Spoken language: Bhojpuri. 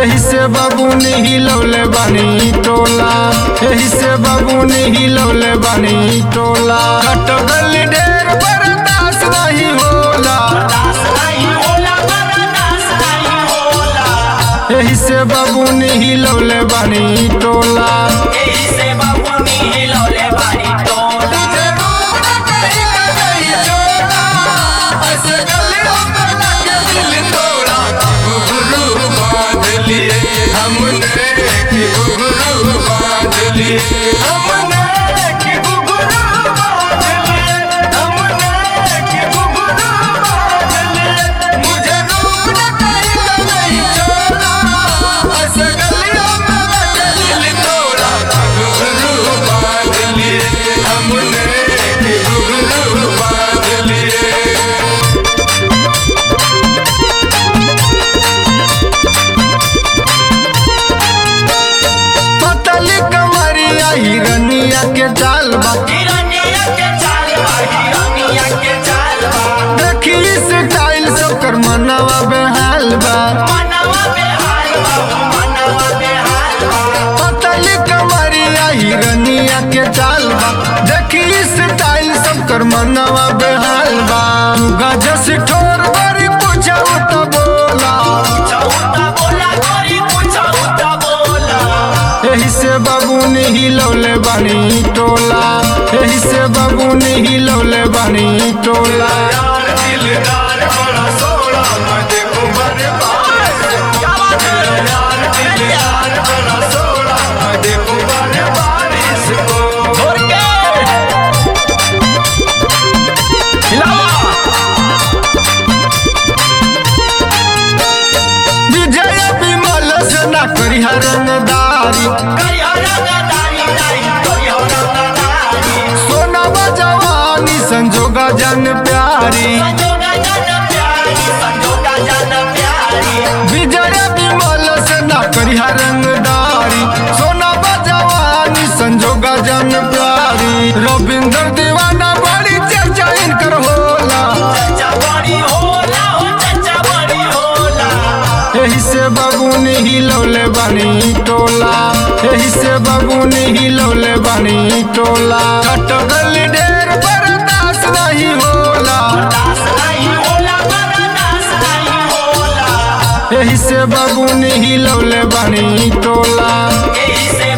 एही से बबुनी हिलौले बानी टोला, एही से बबुनी हिलौले बानी टोला। कटगल ढेर बर्दाश्त नहीं होला, एही से बबुनी हिलौले बानी टोला। हिरनिया के चाल बा, देखी स्टाइल सब कर मनवा बेहाल बा। पतली कमरिया हिरनिया के चाल बा, देखी स्टाइल सब कर मनवा बेहाल बा। गजस ठोर बड़ी पूछा तो बोला, एही से बबुनी हिलौले बानी टोला, एही से बबुनी हिलौले बानी टोला। विजय विमल से ना करी रंगदारी, सोनावा जवानी संजोगा जन प्यारी। विजय विमल से ना करी रंगदारी, सोनावा जवानी संजोगा जन प्यारी। रविंद्र दीवाना बड़ी चर्चा इनकर होला, एही से बबुनी हिलौले बानी टोला, एही से बबुनी हिलौले बानी टोला। कटगल ढेर बर्दाश्त नहीं होला, एही से बबुनी हिलौले बानी टोला।